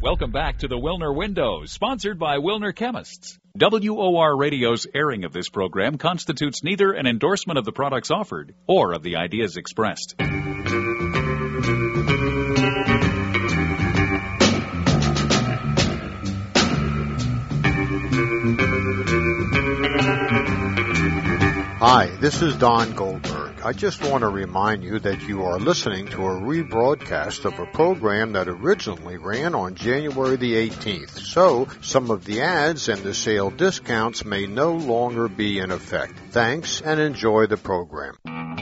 Welcome back to the Wilner Window, sponsored by Wilner Chemists. WOR Radio's airing of this program constitutes neither an endorsement of the products offered or of the ideas expressed. Hi, this is Don Goldberg. I just want to remind you that you are listening to a rebroadcast of a program that originally ran on January the 18th, so some of the ads and the sale discounts may no longer be in effect. Thanks and enjoy the program.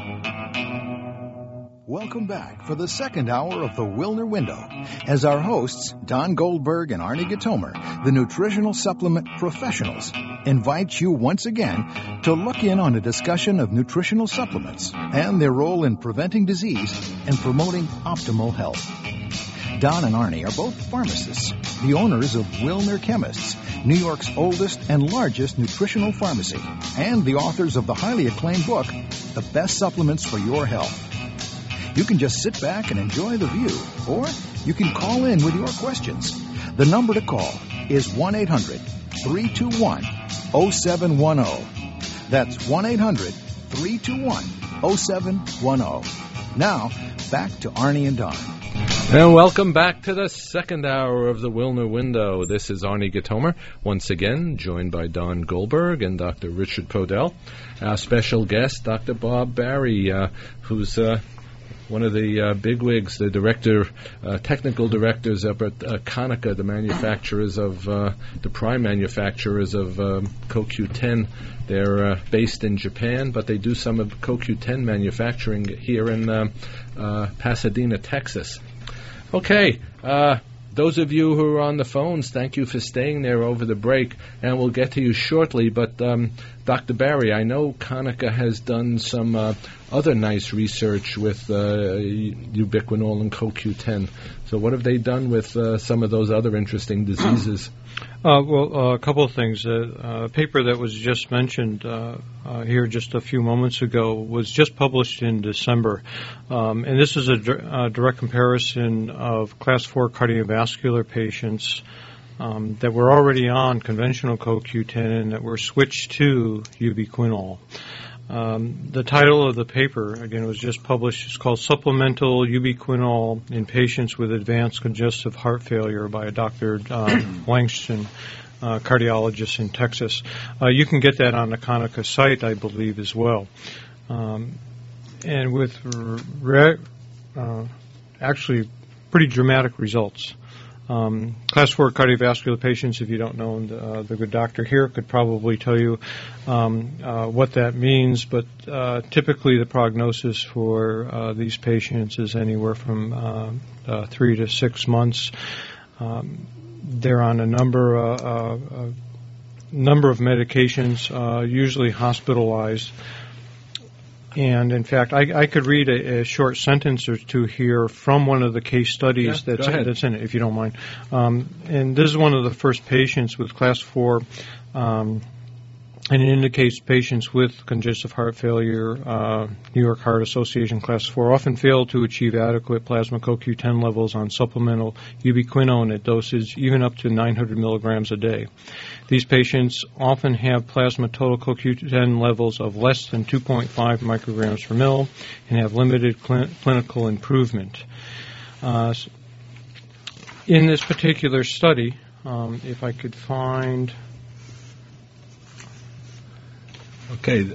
Welcome back for the second hour of the Wilner Window as our hosts, Don Goldberg and Arnie Gatomer, the nutritional supplement professionals, invite you once again to look in on a discussion of nutritional supplements and their role in preventing disease and promoting optimal health. Don and Arnie are both pharmacists, the owners of Wilner Chemists, New York's oldest and largest nutritional pharmacy, and the authors of the highly acclaimed book, The Best Supplements for Your Health. You can just sit back and enjoy the view, or you can call in with your questions. The number to call is 1-800-321-0710. That's 1-800-321-0710. Now, back to Arnie and Don. And welcome back to the second hour of the Wilner Window. This is Arnie Gatomer, once again joined by Don Goldberg and Dr. Richard Podell. Our special guest, Dr. Bob Barry, who's one of the bigwigs, the director, technical directors up at Konica, the manufacturers of, the prime manufacturers of CoQ10. They're based in Japan, but they do some of CoQ10 manufacturing here in Pasadena, Texas. Okay, those of you who are on the phones, thank you for staying there over the break, and we'll get to you shortly. But Dr. Barry, I know Konica has done some other nice research with ubiquinol and CoQ10. So what have they done with some of those other interesting diseases? A couple of things. A paper that was just mentioned here just a few moments ago was just published in December. And this is a direct comparison of Class 4 cardiovascular patients that were already on conventional CoQ10 and that were switched to ubiquinol. The title of the paper, again, was just published. It's called Supplemental Ubiquinol in Patients with Advanced Congestive Heart Failure by Dr. Langston, cardiologist in Texas. You can get that on the Konica site, I believe, as well. And with actually pretty dramatic results. Class 4 cardiovascular patients, if you don't know, the good doctor here could probably tell you what that means, but typically the prognosis for these patients is anywhere from 3 to 6 months. They're on a number of medications, usually hospitalized. And, in fact, I could read a short sentence or two here from one of the case studies that's in it, if you don't mind. And this is one of the first patients with Class 4, and it indicates patients with congestive heart failure, New York Heart Association Class 4, often fail to achieve adequate plasma CoQ10 levels on supplemental ubiquinone at doses even up to 900 milligrams a day. These patients often have plasma total CoQ10 levels of less than 2.5 micrograms per mil and have limited clinical improvement. In this particular study, if I could find... Okay.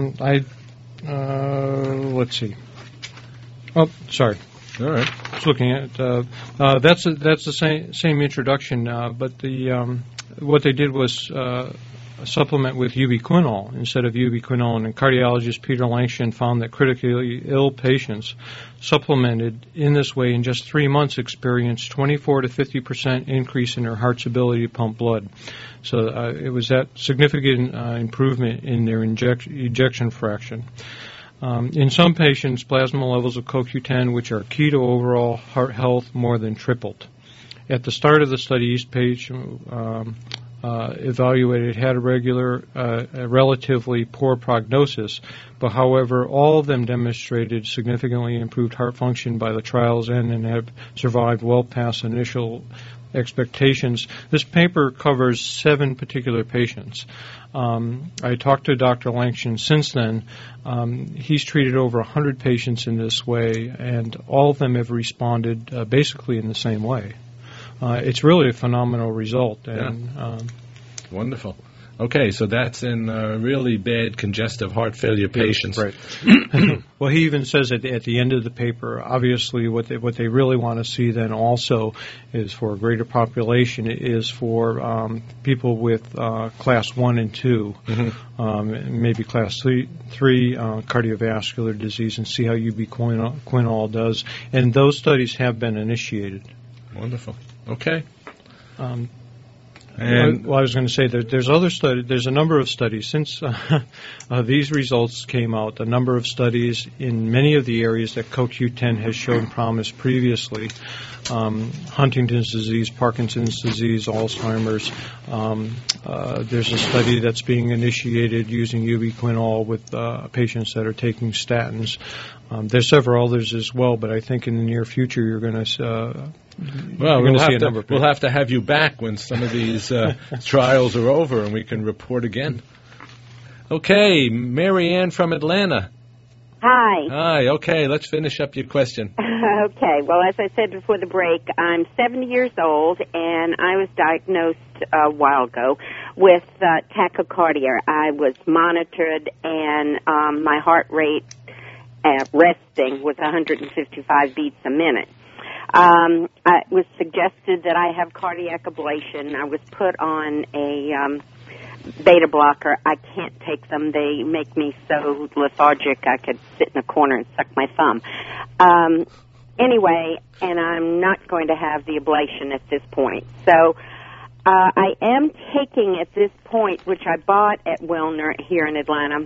Let's see. Oh, sorry. All right. Just looking at that's the same introduction, but what they did was supplement with ubiquinol instead of ubiquinol. And cardiologist Peter Langston found that critically ill patients supplemented in this way in just 3 months experienced 24 to 50% increase in their heart's ability to pump blood. So it was that significant improvement in their ejection fraction. In some patients, plasma levels of CoQ10, which are key to overall heart health, more than tripled. At the start of the study, each patient evaluated had a relatively poor prognosis, but however, all of them demonstrated significantly improved heart function by the trial's end and have survived well past initial expectations. This paper covers 7 particular patients. I talked to Dr. Langston since then. He's treated over 100 patients in this way, and all of them have responded basically in the same way. It's really a phenomenal result. And, Wonderful. Okay, so that's in really bad congestive heart failure patients. Right. Well, he even says at the end of the paper, obviously what they really want to see then also is for a greater population is for people with class 1 and 2, maybe class 3 cardiovascular disease, and see how ubiquinol does. And those studies have been initiated. Wonderful. Okay. And I was going to say that there's a number of studies since these results came out. A number of studies in many of the areas that CoQ10 has shown promise previously: Huntington's disease, Parkinson's disease, Alzheimer's. There's a study that's being initiated using ubiquinol with patients that are taking statins. There's several others as well, but I think in the near future you're going to we'll have to have you back when some of these trials are over and we can report again. Okay, Mary Ann from Atlanta. Hi. Hi, okay, let's finish up your question. Okay, well, as I said before the break, I'm 70 years old, and I was diagnosed a while ago with tachycardia. I was monitored, and my heart rate at resting was 155 beats a minute. It was suggested that I have cardiac ablation. I was put on a beta blocker. I can't take them. They make me so lethargic I could sit in a corner and suck my thumb. Anyway, and I'm not going to have the ablation at this point. So I am taking at this point, which I bought at Wilner here in Atlanta,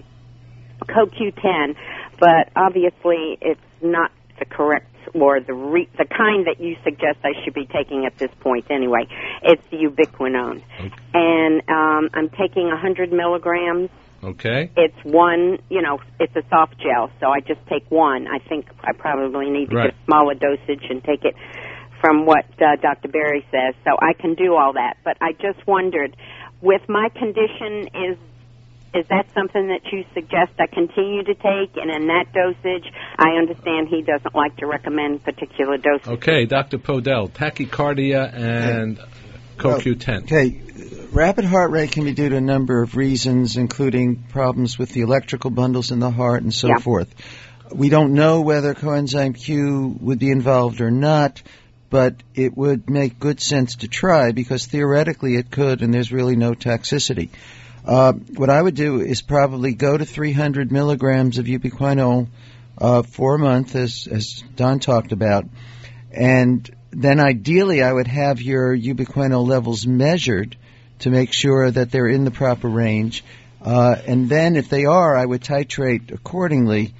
CoQ10, but obviously it's not the correct or the kind that you suggest I should be taking at this point anyway. It's the ubiquinone. Okay. And I'm taking 100 milligrams. Okay. It's one, it's a soft gel, so I just take one. I think I probably need to get a smaller dosage and take it from what Dr. Berry says, so I can do all that. But I just wondered, with my condition, is that something that you suggest I continue to take? And in that dosage, I understand he doesn't like to recommend particular doses. Okay, Dr. Podell, tachycardia and CoQ10. Okay, rapid heart rate can be due to a number of reasons, including problems with the electrical bundles in the heart and so forth. We don't know whether coenzyme Q would be involved or not, but it would make good sense to try because theoretically it could, and there's really no toxicity. What I would do is probably go to 300 milligrams of ubiquinol for a month, as Don talked about, and then ideally I would have your ubiquinol levels measured to make sure that they're in the proper range, and then if they are, I would titrate accordingly,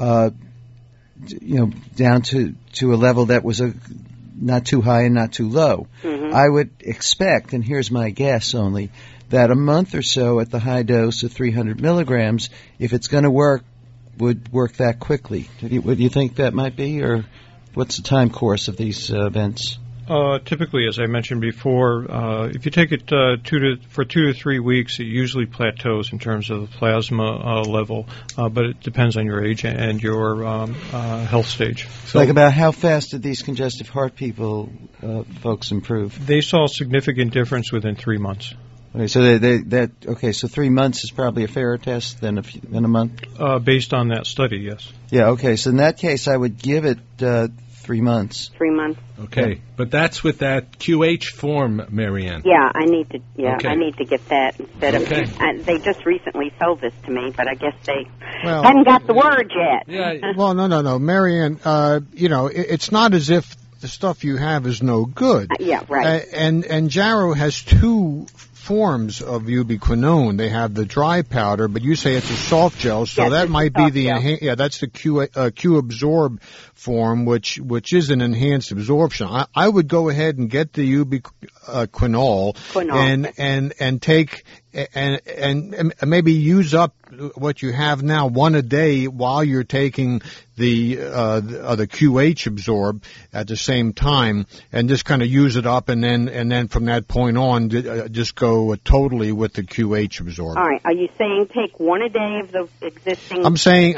down to a level that was not too high and not too low. Mm-hmm. I would expect, and here's my guess only, that a month or so at the high dose of 300 milligrams, if it's going to work, would work that quickly. What do you think that might be, or what's the time course of these events? Typically, as I mentioned before, if you take it for 2 to 3 weeks, it usually plateaus in terms of the plasma level, but it depends on your age and your health stage. So, about how fast did these congestive heart folks improve? They saw a significant difference within 3 months. Okay, so so 3 months is probably a fairer test than a month? Based on that study, yes. Yeah, okay, so in that case I would give it 3 months. 3 months. Okay, but that's with that QH form, Marianne. Yeah, I need to get that instead of. They just recently sold this to me, but I guess they hadn't got the word yet. Yeah. Well, no, Marianne. It's not as if the stuff you have is no good. Yeah, right. And Jarrow has 2 forms of ubiquinone. They have the dry powder, but you say it's a soft gel, so that might be the that's the Q absorb form, which is an enhanced absorption. I would go ahead and get the ubiquinol and take and maybe use up what you have now, one a day, while you're taking the QH absorb at the same time, and just kind of use it up, and then from that point on, just go totally with the QH absorb. All right. Are you saying take one a day of the existing? I'm saying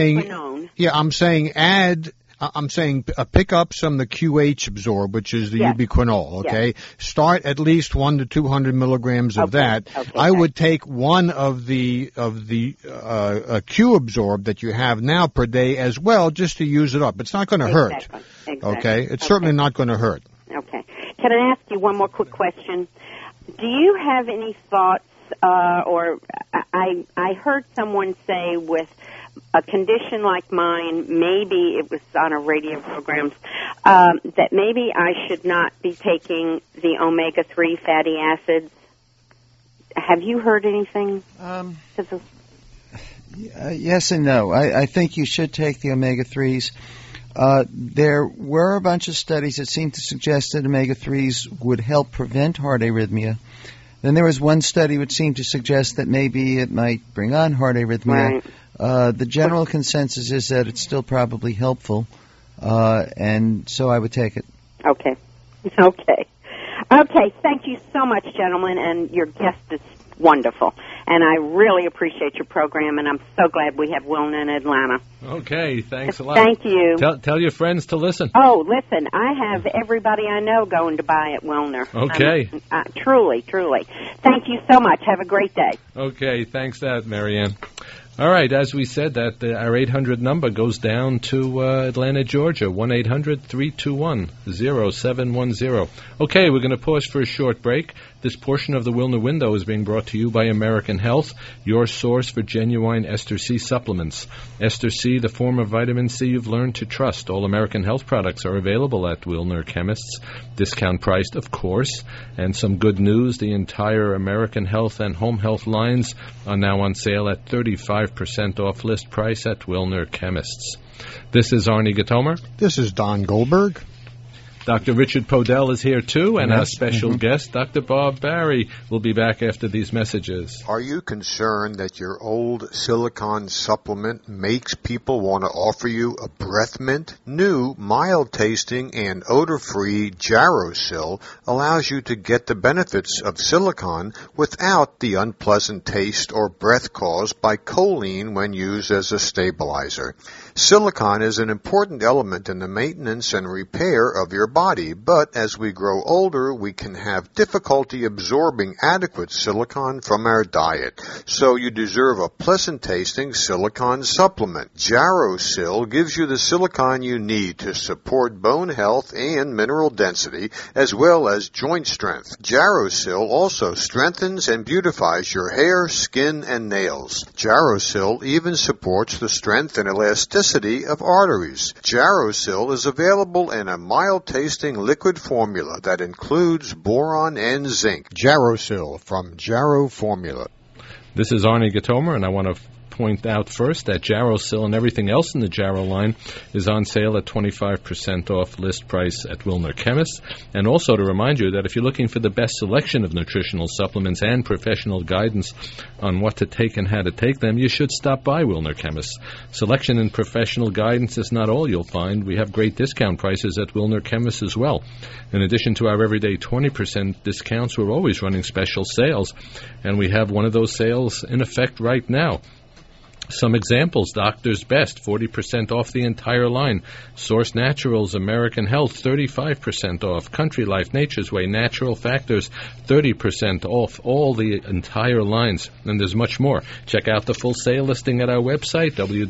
pick up some of the QH absorb, which is the ubiquinol, okay? Yes. Start at least 100 to 200 milligrams of that. Okay, I would take one of the Q absorb that you have now per day as well, just to use it up. It's not going to hurt. Exactly. Okay? It's certainly not going to hurt. Okay. Can I ask you one more quick question? Do you have any thoughts, or I heard someone say with a condition like mine, maybe it was on a radio program, that maybe I should not be taking the omega-3 fatty acids. Have you heard anything? Yes and no. I think you should take the omega-3s. There were a bunch of studies that seemed to suggest that omega-3s would help prevent heart arrhythmia. Then there was one study which seemed to suggest that maybe it might bring on heart arrhythmia. Right. The general consensus is that it's still probably helpful, and so I would take it. Okay. Thank you so much, gentlemen, and your guest is wonderful. And I really appreciate your program, and I'm so glad we have Wilner in Atlanta. Okay, thanks a lot. Thank you. Tell your friends to listen. Oh, listen, I have everybody I know going to buy at Wilner. Okay. Truly. Thank you so much. Have a great day. Okay, thanks Marianne. All right, as we said, that our 800 number goes down to Atlanta, Georgia, 1-800-321-0710. Okay, we're going to pause for a short break. This portion of the Wilner Window is being brought to you by American Health, your source for genuine Ester C supplements. Ester C, the form of vitamin C you've learned to trust. All American Health products are available at Wilner Chemists, discount priced, of course. And some good news, the entire American Health and Home Health lines are now on sale at 35% off list price at Wilner Chemists. This is Arnie Gatomer. This is Don Goldberg. Dr. Richard Podell is here, too, and our special guest, Dr. Bob Barry, will be back after these messages. Are you concerned that your old silicone supplement makes people want to offer you a breath mint? New, mild-tasting, and odor-free Jarosil allows you to get the benefits of silicone without the unpleasant taste or breath caused by choline when used as a stabilizer. Silicone is an important element in the maintenance and repair of your body, but as we grow older, we can have difficulty absorbing adequate silicone from our diet. So you deserve a pleasant-tasting silicone supplement. Jarosil gives you the silicone you need to support bone health and mineral density, as well as joint strength. Jarosil also strengthens and beautifies your hair, skin, and nails. Jarosil even supports the strength and elasticity of arteries. Jarosil is available in a mild-tasting liquid formula that includes boron and zinc. Jarosil from Jaro Formula. This is Arnie Gatomer, and I want to point out first that Jarosil and everything else in the Jaro line is on sale at 25% off list price at Wilner Chemists. And also to remind you that if you're looking for the best selection of nutritional supplements and professional guidance on what to take and how to take them, you should stop by Wilner Chemists. Selection and professional guidance is not all you'll find. We have great discount prices at Wilner Chemists as well. In addition to our everyday 20% discounts, we're always running special sales, and we have one of those sales in effect right now. Some examples: Doctor's Best, 40% off the entire line. Source Naturals, American Health, 35% off. Country Life, Nature's Way, Natural Factors, 30% off all the entire lines. And there's much more. Check out the full sale listing at our website,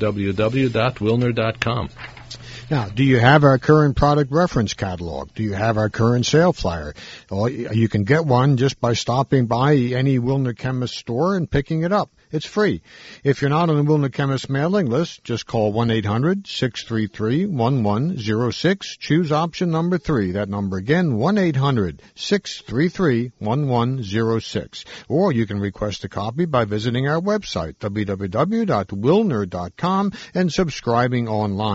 www.wilner.com. Now, do you have our current product reference catalog? Do you have our current sale flyer? Well, you can get one just by stopping by any Wilner Chemist store and picking it up. It's free. If you're not on the Wilner Chemist mailing list, just call 1-800-633-1106. Choose option number 3. That number again, 1-800-633-1106. Or you can request a copy by visiting our website, www.wilner.com, and subscribing online.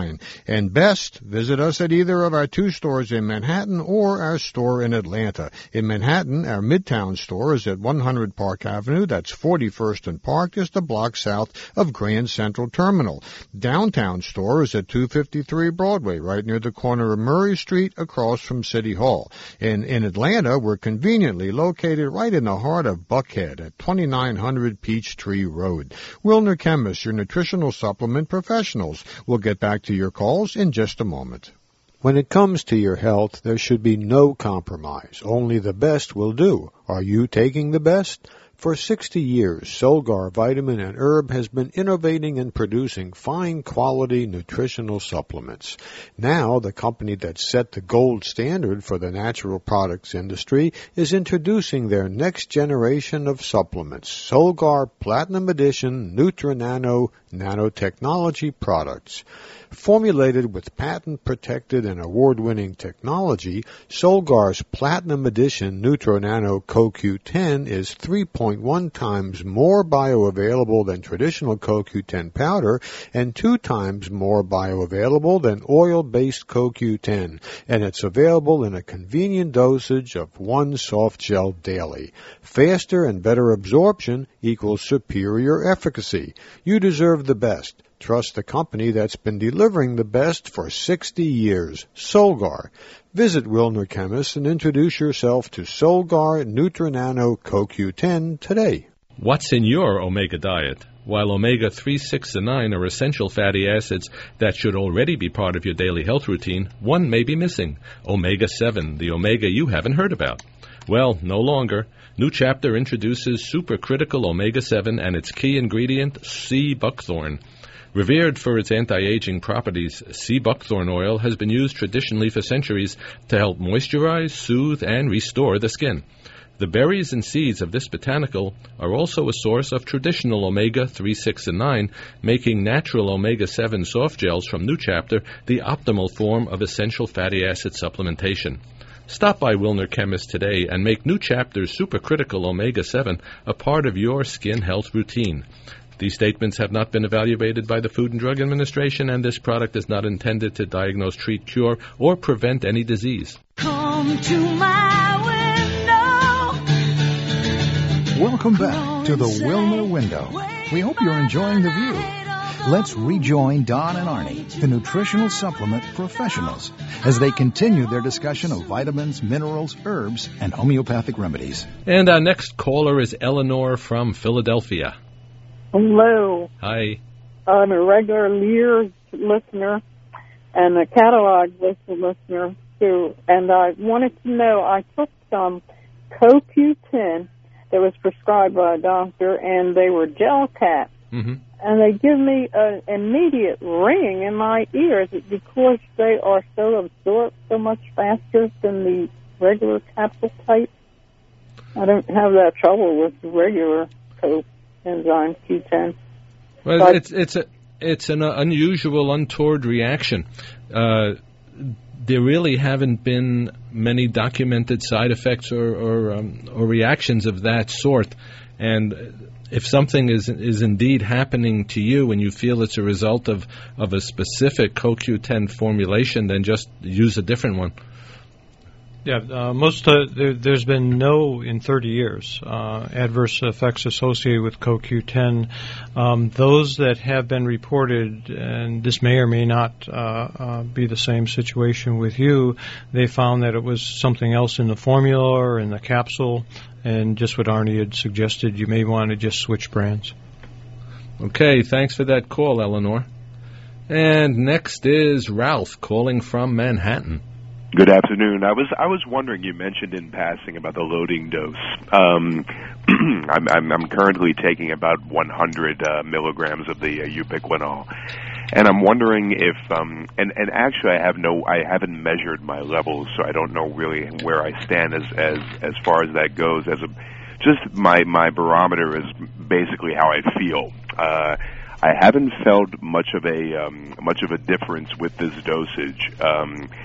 And best, visit us at either of our 2 stores in Manhattan or our store in Atlanta. In Manhattan, our Midtown store is at 100 Park Avenue. That's 41st and Park, just a block south of Grand Central Terminal. Downtown store is at 253 Broadway, right near the corner of Murray Street, across from City Hall. In Atlanta, we're conveniently located right in the heart of Buckhead at 2900 Peachtree Road. Wilner Chemists, your nutritional supplement professionals. We'll get back to your calls in just a moment. When it comes to your health, there should be no compromise. Only the best will do. Are you taking the best? For 60 years, Solgar Vitamin and Herb has been innovating and producing fine-quality nutritional supplements. Now, the company that set the gold standard for the natural products industry is introducing their next generation of supplements, Solgar Platinum Edition Nutri-Nano nanotechnology products. Formulated with patent-protected and award-winning technology, Solgar's Platinum Edition Nutri-Nano CoQ10 is 3.1 times more bioavailable than traditional CoQ10 powder and 2 times more bioavailable than oil-based CoQ10, and it's available in a convenient dosage of 1 soft gel daily. Faster and better absorption equals superior efficacy. You deserve the best. Trust the company that's been delivering the best for 60 years, Solgar. Visit Wilner Chemists and introduce yourself to Solgar Nutri-Nano CoQ10 today. What's in your omega diet? While omega-3, 6, and 9 are essential fatty acids that should already be part of your daily health routine, one may be missing, omega-7, the omega you haven't heard about. Well, no longer. New Chapter introduces supercritical omega-7 and its key ingredient, sea buckthorn. Revered for its anti-aging properties, sea buckthorn oil has been used traditionally for centuries to help moisturize, soothe, and restore the skin. The berries and seeds of this botanical are also a source of traditional omega-3, 6, and 9, making natural omega-7 soft gels from New Chapter the optimal form of essential fatty acid supplementation. Stop by Wilner Chemists today and make New Chapter's supercritical omega-7 a part of your skin health routine. These statements have not been evaluated by the Food and Drug Administration, and this product is not intended to diagnose, treat, cure, or prevent any disease. Come to my window. Welcome back to the Wilner Window. We hope you're enjoying the view. Let's rejoin Don and Arnie, the nutritional supplement professionals, as they continue their discussion of vitamins, minerals, herbs, and homeopathic remedies. And our next caller is Eleanor from Philadelphia. Hello. Hi. I'm a regular Lear listener and a catalog listener too. And I wanted to know, I took some CoQ10 that was prescribed by a doctor, and they were gel caps. Mm-hmm. And they give me an immediate ringing in my ears. Is it because they are so absorbed so much faster than the regular capsule type? I don't have that trouble with the regular coenzyme Q10. Well, but it's an unusual, untoward reaction. There really haven't been many documented side effects or reactions of that sort. And if something is indeed happening to you and you feel it's a result of a specific CoQ10 formulation, then just use a different one. Yeah, there's been no, in 30 years, adverse effects associated with CoQ10. Those that have been reported, and this may or may not be the same situation with you, they found that it was something else in the formula or in the capsule, and just what Arnie had suggested, you may want to just switch brands. Okay, thanks for that call, Eleanor. And next is Ralph calling from Manhattan. Good afternoon. I was wondering, you mentioned in passing about the loading dose. I'm currently taking about 100 milligrams of the ubiquinol, and I'm wondering if and actually I haven't measured my levels, so I don't know really where I stand as far as that goes. Just my barometer is basically how I feel. I haven't felt much of a difference with this dosage.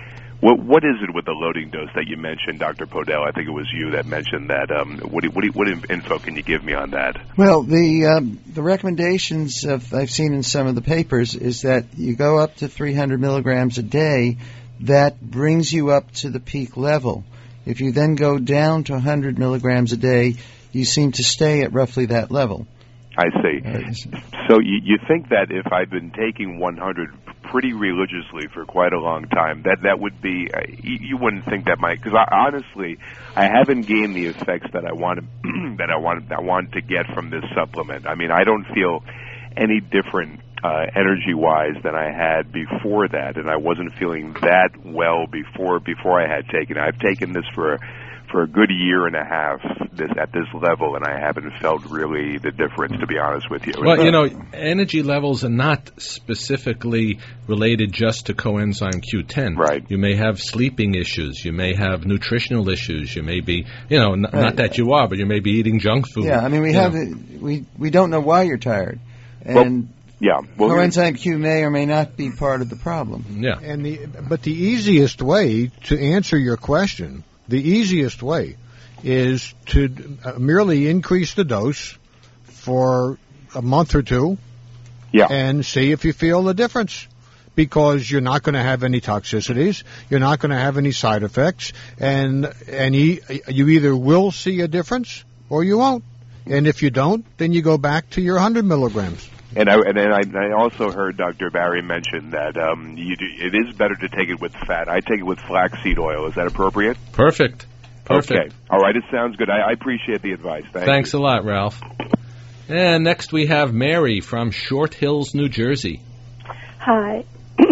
What is it with the loading dose that you mentioned, Dr. Podell? I think it was you that mentioned that. What info can you give me on that? Well, the recommendations I've seen in some of the papers is that you go up to 300 milligrams a day. That brings you up to the peak level. If you then go down to 100 milligrams a day, you seem to stay at roughly that level. I see. So you think that if I've been taking 100 pretty religiously for quite a long time, that would be, you wouldn't think that might, because honestly, I haven't gained the effects that I wanted to get from this supplement. I mean, I don't feel any different energy-wise than I had before that, and I wasn't feeling that well before I had taken it. I've taken this for a good year and a half at this level, and I haven't felt really the difference, to be honest with you. Well, energy levels are not specifically related just to coenzyme Q10. Right. You may have sleeping issues. You may have nutritional issues. You may be, not that you are, but you may be eating junk food. Yeah, I mean, we don't know why you're tired. And coenzyme Q may or may not be part of the problem. Yeah. But the easiest way to answer your question, the easiest way is to merely increase the dose for a month or two and see if you feel the difference. Because you're not going to have any toxicities, you're not going to have any side effects, and you either will see a difference or you won't. And if you don't, then you go back to your 100 milligrams. And I also heard Dr. Barry mention that it is better to take it with fat. I take it with flaxseed oil. Is that appropriate? Perfect. Okay. All right. It sounds good. I appreciate the advice. Thanks a lot, Ralph. And next we have Mary from Short Hills, New Jersey. Hi.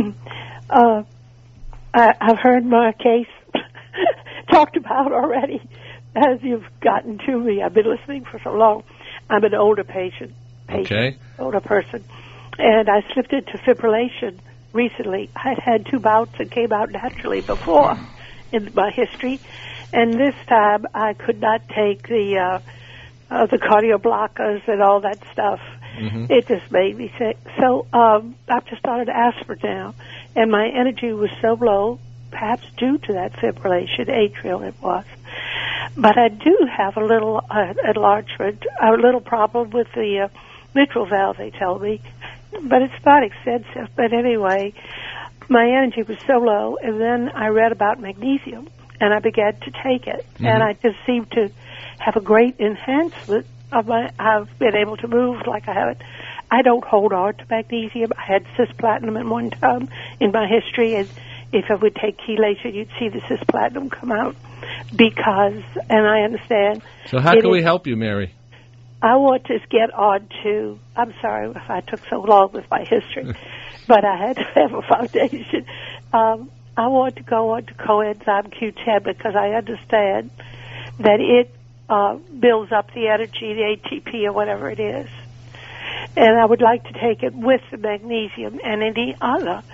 I've heard my case talked about already as you've gotten to me. I've been listening for so long. I'm an older patient. Okay. Older person. And I slipped into fibrillation recently. I'd had 2 bouts that came out naturally before in my history. And this time I could not take the cardio blockers and all that stuff. Mm-hmm. It just made me sick. So I've just started aspirin now. And my energy was so low, perhaps due to that fibrillation, atrial it was. But I do have a little enlargement, a little problem with the mitral valve, they tell me. But it's not extensive. But anyway, my energy was so low, and then I read about magnesium, and I began to take it. Mm-hmm. And I just seemed to have a great enhancement of I've been able to move like I haven't. I don't hold on to magnesium. I had cisplatin at one time in my history, and if I would take chelation, you'd see the cisplatin come out because, and I understand. So how can we help you, Mary? I want to get on to, I'm sorry if I took so long with my history, but I had to have a foundation. I want to go on to coenzyme Q10 because I understand that it builds up the energy, the ATP or whatever it is. And I would like to take it with the magnesium and any other.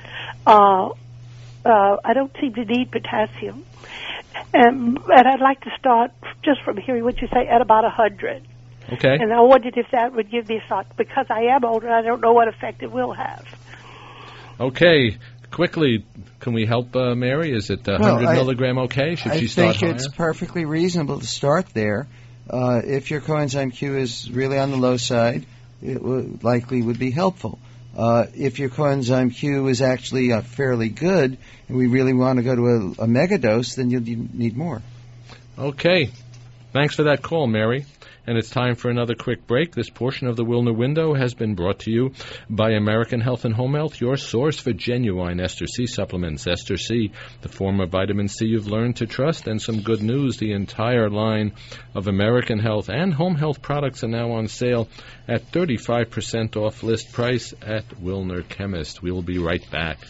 I don't seem to need potassium. And I'd like to start, just from hearing what you say, at about 100. Okay. And I wondered if that would give me a thought. Because I am older, I don't know what effect it will have. Okay. Quickly, can we help Mary? Is it 100 milligram okay? Should she start higher? I think it's perfectly reasonable to start there. If your coenzyme Q is really on the low side, it likely would be helpful. If your coenzyme Q is actually fairly good, and we really want to go to a mega dose, then you'll need more. Okay. Thanks for that call, Mary. And it's time for another quick break. This portion of the Wilner Window has been brought to you by American Health and Home Health, your source for genuine Ester C supplements. Ester C, the form of vitamin C you've learned to trust. And some good news, the entire line of American Health and Home Health products are now on sale at 35% off list price at Wilner Chemist. We'll be right back.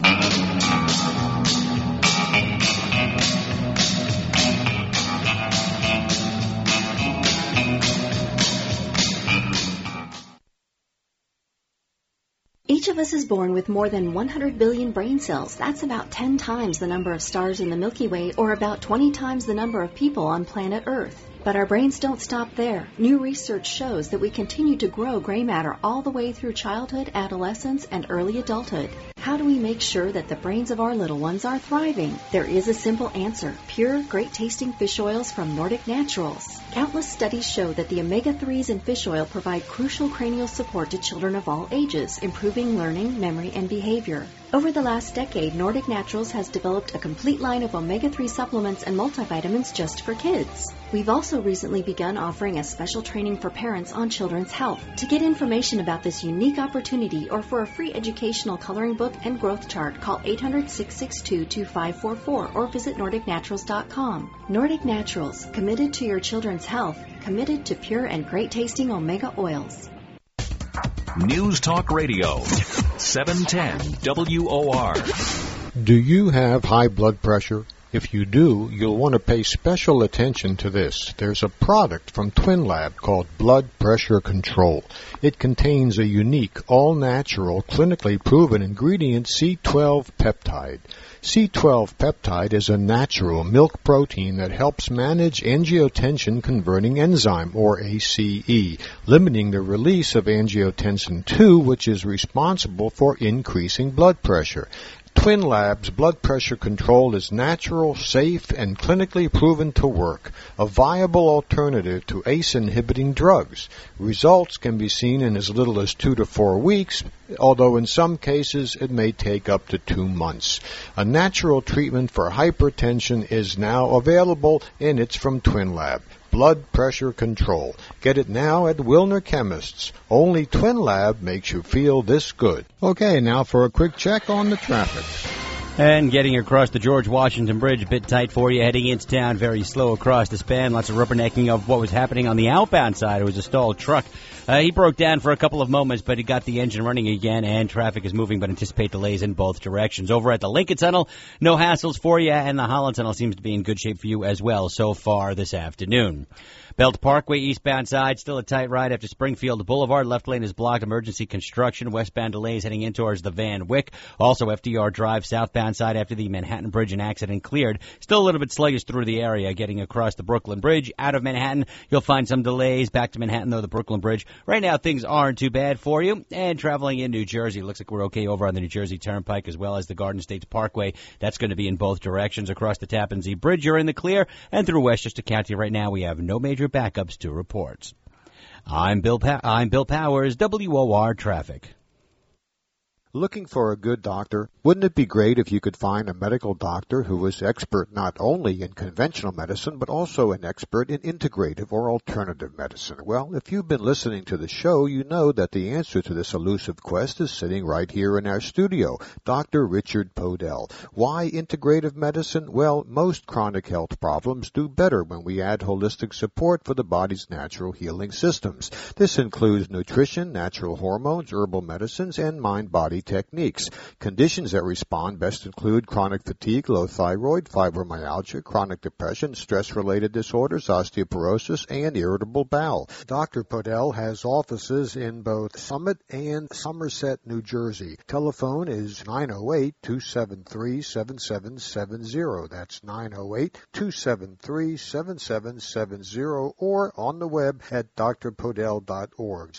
Each of us is born with more than 100 billion brain cells. That's about 10 times the number of stars in the Milky Way, or about 20 times the number of people on planet Earth. But our brains don't stop there. New research shows that we continue to grow gray matter all the way through childhood, adolescence, and early adulthood. How do we make sure that the brains of our little ones are thriving? There is a simple answer. Pure, great-tasting fish oils from Nordic Naturals. Countless studies show that the omega-3s in fish oil provide crucial cranial support to children of all ages, improving learning, memory, and behavior. Over the last decade, Nordic Naturals has developed a complete line of omega-3 supplements and multivitamins just for kids. We've also recently begun offering a special training for parents on children's health. To get information about this unique opportunity or for a free educational coloring book and growth chart, call 800-662-2544 or visit NordicNaturals.com. Nordic Naturals, committed to your children's health, committed to pure and great-tasting omega oils. News Talk Radio, 710 WOR. Do you have high blood pressure? If you do, you'll want to pay special attention to this. There's a product from Twinlab called Blood Pressure Control. It contains a unique, all-natural, clinically proven ingredient, C12 peptide. C12 peptide is a natural milk protein that helps manage angiotensin-converting enzyme, or ACE, limiting the release of angiotensin II, which is responsible for increasing blood pressure. Twinlab's blood pressure control is natural, safe, and clinically proven to work, a viable alternative to ACE-inhibiting drugs. Results can be seen in as little as 2 to 4 weeks, although in some cases it may take up to 2 months. A natural treatment for hypertension is now available, and it's from Twinlab. Blood pressure control. Get it now at Wilner Chemists. Only Twinlab makes you feel this good. Okay, now for a quick check on the traffic. And getting across the George Washington Bridge, a bit tight for you. Heading into town, very slow across the span. Lots of rubbernecking of what was happening on the outbound side. It was a stalled truck. He broke down for a couple of moments, but he got the engine running again, and traffic is moving, but anticipate delays in both directions. Over at the Lincoln Tunnel, no hassles for you, and the Holland Tunnel seems to be in good shape for you as well so far this afternoon. Belt Parkway eastbound side, still a tight ride after Springfield Boulevard. Left lane is blocked. Emergency construction. Westbound delays heading in towards the Van Wyck. Also FDR Drive southbound side after the Manhattan Bridge and accident cleared. Still a little bit sluggish through the area. Getting across the Brooklyn Bridge. Out of Manhattan, you'll find some delays. Back to Manhattan, though, the Brooklyn Bridge. Right now, things aren't too bad for you. And traveling in New Jersey, looks like we're okay over on the New Jersey Turnpike as well as the Garden State Parkway. That's going to be in both directions. Across the Tappan Zee Bridge, you're in the clear. And through Westchester County right now, we have no major backups to report. I'm Bill Powers, WOR Traffic. Looking for a good doctor? Wouldn't it be great if you could find a medical doctor who was expert not only in conventional medicine, but also an expert in integrative or alternative medicine? Well, if you've been listening to the show, you know that the answer to this elusive quest is sitting right here in our studio, Dr. Richard Podell. Why integrative medicine? Well, most chronic health problems do better when we add holistic support for the body's natural healing systems. This includes nutrition, natural hormones, herbal medicines, and mind-body techniques. Conditions that respond best include chronic fatigue, low thyroid, fibromyalgia, chronic depression, stress-related disorders, osteoporosis, and irritable bowel. Dr. Podell has offices in both Summit and Somerset, New Jersey. Telephone is 908-273-7770. That's 908-273-7770, or on the web at drpodell.org.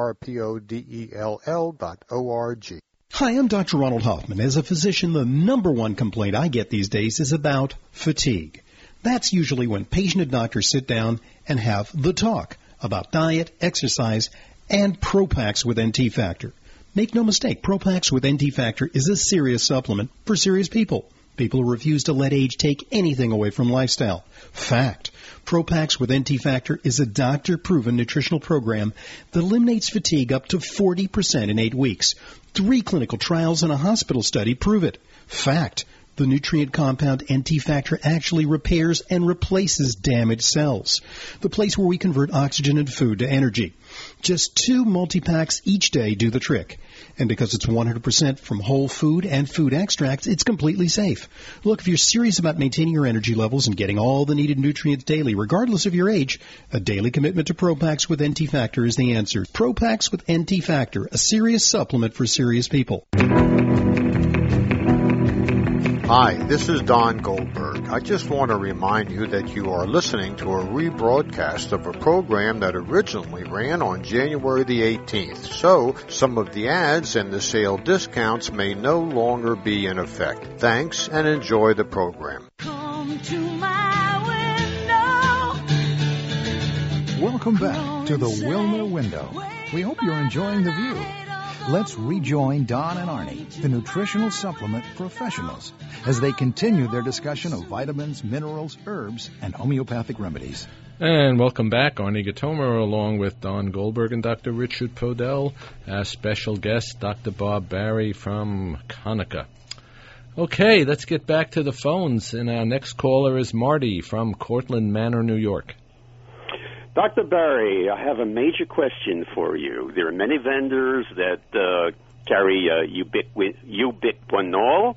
drpodell.org. Hi, I'm Dr. Ronald Hoffman. As a physician, the number one complaint I get these days is about fatigue. That's usually when patient and doctor sit down and have the talk about diet, exercise, and Propax with NT Factor. Make no mistake, Propax with NT Factor is a serious supplement for serious people. People who refuse to let age take anything away from lifestyle. Fact. Propax with NT Factor is a doctor-proven nutritional program that eliminates fatigue up to 40% in 8 weeks. 3 clinical trials and a hospital study prove it. Fact. The nutrient compound NT Factor actually repairs and replaces damaged cells, the place where we convert oxygen and food to energy. Just 2 multi-packs each day do the trick. And because it's 100% from whole food and food extracts, it's completely safe. Look, if you're serious about maintaining your energy levels and getting all the needed nutrients daily, regardless of your age, a daily commitment to Propax with NT Factor is the answer. Propax with NT Factor, a serious supplement for serious people. Hi, this is Don Goldberg. I just want to remind you that you are listening to a rebroadcast of a program that originally ran on January the 18th, so some of the ads and the sale discounts may no longer be in effect. Thanks, and enjoy the program. Come to my window. Welcome back to the Wilner Window. We hope you're enjoying the view. Let's rejoin Don and Arnie, the nutritional supplement professionals, as they continue their discussion of vitamins, minerals, herbs, and homeopathic remedies. And welcome back, Arnie Gatomer, along with Don Goldberg and Dr. Richard Podell, as special guest, Dr. Bob Barry from Konica. Okay, let's get back to the phones, and our next caller is Marty from Cortland Manor, New York. Dr. Barry, I have a major question for you. There are many vendors that carry ubiquinol,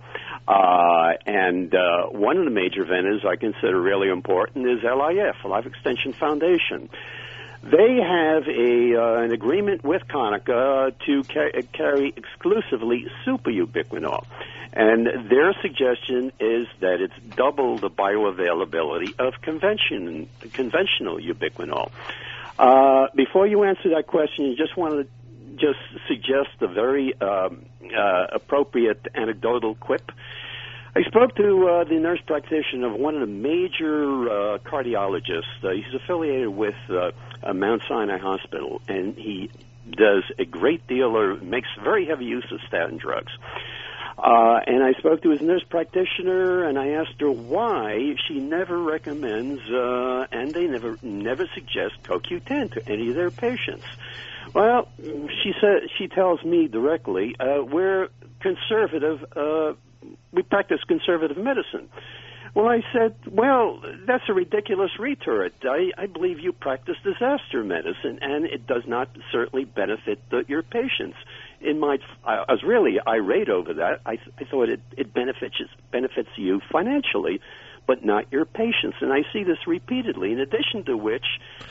and one of the major vendors I consider really important is LIF, Life Extension Foundation. They have an agreement with Konica to carry exclusively super ubiquinol. And their suggestion is that it's double the bioavailability of conventional ubiquinol. Before you answer that question, I just want to suggest a very appropriate anecdotal quip. I spoke to the nurse practitioner of one of the major cardiologists. He's affiliated with Mount Sinai Hospital, and he does a great deal or makes very heavy use of statin drugs. And I spoke to his nurse practitioner, and I asked her why she never recommends and they never suggest CoQ10 to any of their patients. Well, she tells me directly, we're conservative. We practice conservative medicine. Well, I said, well, that's a ridiculous retort. I believe you practice disaster medicine, and it does not certainly benefit your patients. I was really irate over that. I thought it benefits you financially, but not your patients. And I see this repeatedly. In addition to which,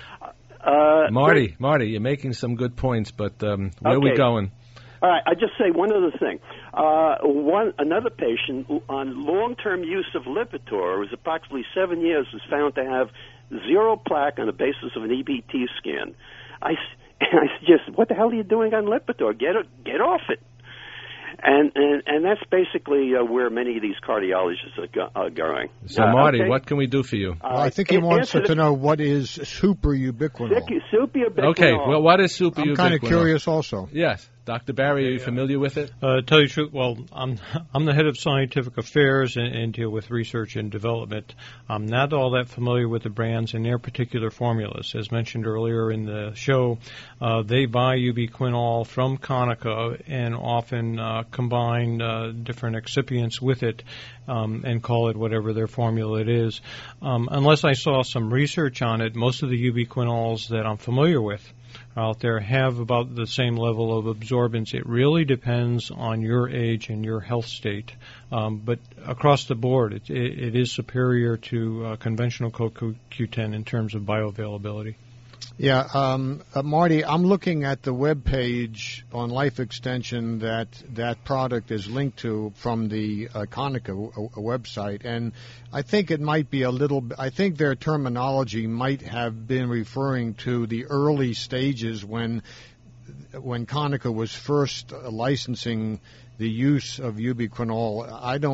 Marty, you're making some good points, but where are we going? All right, I just say one other thing. Another patient on long-term use of Lipitor, was approximately 7 years, was found to have zero plaque on the basis of an EBT scan. I suggest, what the hell are you doing on Lipitor? Get off it. And that's basically where many of these cardiologists are going. So, Marty, okay. What can we do for you? Well, I think he wants to know what is super ubiquinol. Super ubiquinol. Okay, well, what is super ubiquinol? I'm kind of curious also. Yes. Dr. Barry, are you familiar with it? Tell you the truth, well, I'm the head of scientific affairs and deal with research and development. I'm not all that familiar with the brands and their particular formulas. As mentioned earlier in the show, they buy ubiquinol from Konica and often combine different excipients with it and call it whatever their formula it is. Unless I saw some research on it, most of the ubiquinols that I'm familiar with out there have about the same level of absorbance. It really depends on your age and your health state. But across the board, it is superior to conventional CoQ10 in terms of bioavailability. Yeah, Marty, I'm looking at the web page on Life Extension that product is linked to from the Konica website, and I think it might be I think their terminology might have been referring to the early stages when Konica was first licensing the use of ubiquinol.